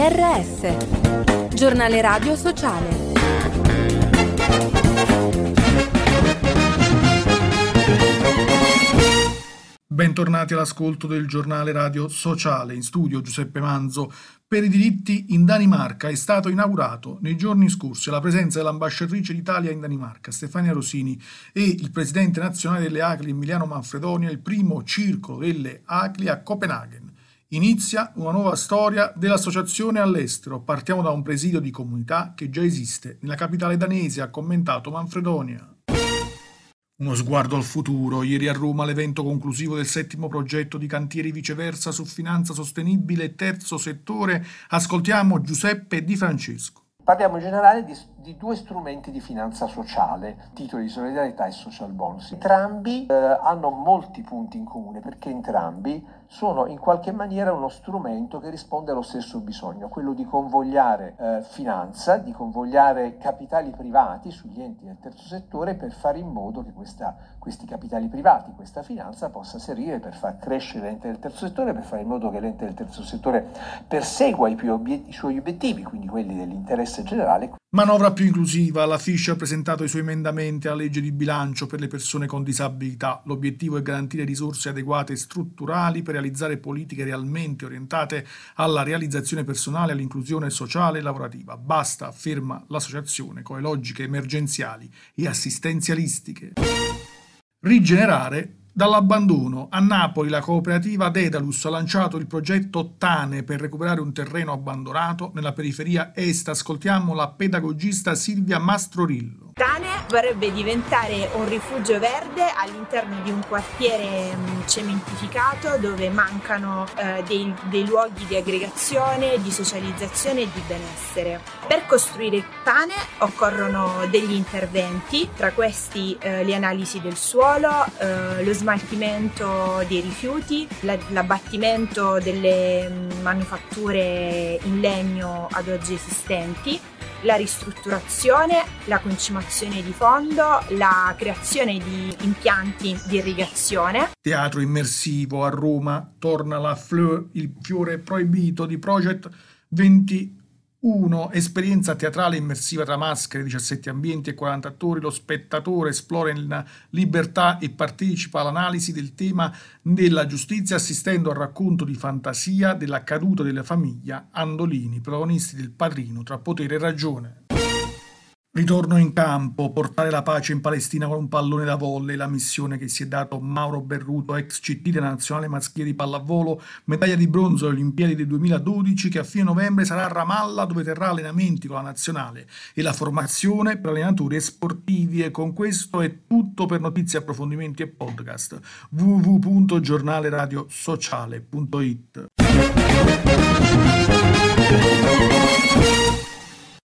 GRS, Giornale Radio Sociale. Bentornati all'ascolto del Giornale Radio Sociale. In studio Giuseppe Manzo. Per i diritti in Danimarca è stato inaugurato nei giorni scorsi alla presenza dell'ambasciatrice d'Italia in Danimarca, Stefania Rosini, e il presidente nazionale delle ACLI, Emiliano Manfredonia, il primo circolo delle ACLI a Copenaghen. Inizia una nuova storia dell'associazione all'estero. Partiamo da un presidio di comunità che già esiste nella capitale danese, ha commentato Manfredonia. Uno sguardo al futuro. Ieri a Roma l'evento conclusivo del 7° progetto di cantieri Viceversa su finanza sostenibile e terzo settore. Ascoltiamo Giuseppe Di Francesco. Parliamo in generale di due strumenti di finanza sociale, titoli di solidarietà e social bonus. Entrambi hanno molti punti in comune perché entrambi sono in qualche maniera uno strumento che risponde allo stesso bisogno, quello di convogliare finanza, di convogliare capitali privati sugli enti del terzo settore per fare in modo che questi capitali privati, questa finanza possa servire per far crescere l'ente del terzo settore, per fare in modo che l'ente del terzo settore persegua i suoi obiettivi, quindi quelli dell'interesse generale. Manovra più inclusiva. La Fisci ha presentato i suoi emendamenti alla legge di bilancio per le persone con disabilità. L'obiettivo è garantire risorse adeguate e strutturali per realizzare politiche realmente orientate alla realizzazione personale e all'inclusione sociale e lavorativa. Basta, afferma l'associazione, con le logiche emergenziali e assistenzialistiche. Rigenerare dall'abbandono. A Napoli la cooperativa Dedalus ha lanciato il progetto Tane per recuperare un terreno abbandonato nella periferia est. Ascoltiamo la pedagogista Silvia Mastrorillo. Tane vorrebbe diventare un rifugio verde all'interno di un quartiere cementificato dove mancano dei luoghi di aggregazione, di socializzazione e di benessere. Per costruire Tane occorrono degli interventi, tra questi le analisi del suolo, lo smaltimento dei rifiuti, l'abbattimento delle manifatture in legno ad oggi esistenti, la ristrutturazione, la concimazione di fondo, la creazione di impianti di irrigazione. Teatro immersivo. A Roma torna la Fleur, il fiore proibito di Project 21, esperienza teatrale immersiva tra maschere, 17 ambienti e 40 attori. Lo spettatore esplora in libertà e partecipa all'analisi del tema della giustizia, assistendo al racconto di fantasia della caduta della famiglia Andolini, protagonisti del Padrino tra potere e ragione. Ritorno in campo, portare la pace in Palestina con un pallone da volley, la missione che si è dato Mauro Berruto, ex CT della nazionale maschile di pallavolo, medaglia di bronzo alle Olimpiadi del 2012, che a fine novembre sarà a Ramallah, dove terrà allenamenti con la nazionale e la formazione per allenatori e sportivi. E con questo è tutto. Per notizie, approfondimenti e podcast www.giornaleradiosociale.it.